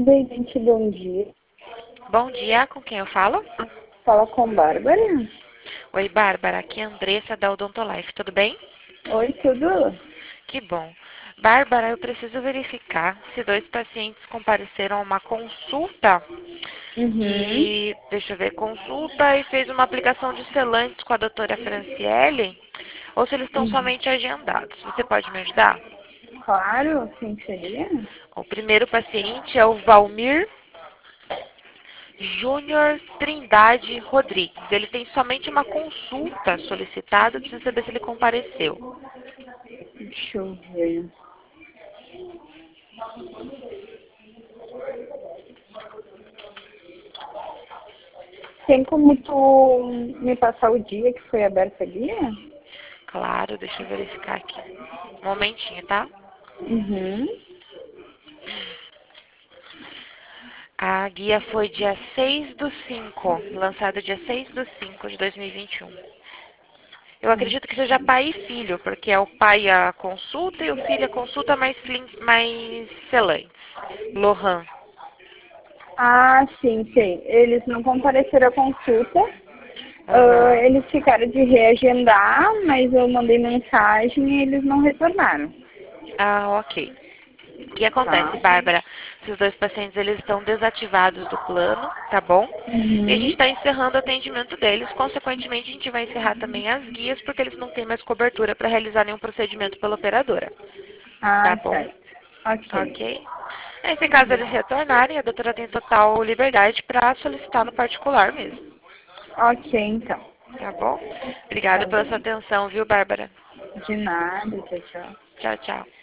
Bem, gente, bom dia. Bom dia, com quem eu falo? Fala com Bárbara. Oi, Bárbara, aqui é a Andressa da Odontolife, tudo bem? Oi, tudo? Que bom. Bárbara, eu preciso verificar se dois pacientes compareceram a uma consulta Uhum, e, deixa eu ver, consulta e fez uma aplicação de selantes com a doutora Franciele, ou se eles estão uhum. somente agendados. Você pode me ajudar? Claro, quem seria? O primeiro paciente é o Valmir Júnior Trindade Rodrigues. Ele tem somente uma consulta solicitada, precisa saber se ele compareceu. Deixa eu ver. Tem como tu me passar o dia que foi aberta ali? Claro, deixa eu verificar aqui. Um momentinho, tá? Uhum. A guia foi dia 6/5, lançada dia 6/5 de 2021. Eu acredito que seja pai e filho, porque é o pai a consulta e o filho a consulta mais selantes. Lohan. Ah, sim, sei. Eles não compareceram à consulta. Aham. Eles ficaram de reagendar, mas eu mandei mensagem e eles não retornaram. Ah, ok. O que Tá? acontece, Bárbara? Esses dois pacientes eles estão desativados do plano, tá bom? E a gente Uhum. está encerrando o atendimento deles. Consequentemente, a gente vai encerrar também as guias, porque eles não têm mais cobertura para realizar nenhum procedimento pela operadora, tá Ah, bom? certo. Ok. Ok? Nesse caso, eles retornarem, a doutora tem total liberdade para solicitar no particular mesmo, Ok, então. tá bom? Tá Obrigada pela sua bem. atenção, viu, Bárbara? De nada, tchau, tchau. Tchau, tchau.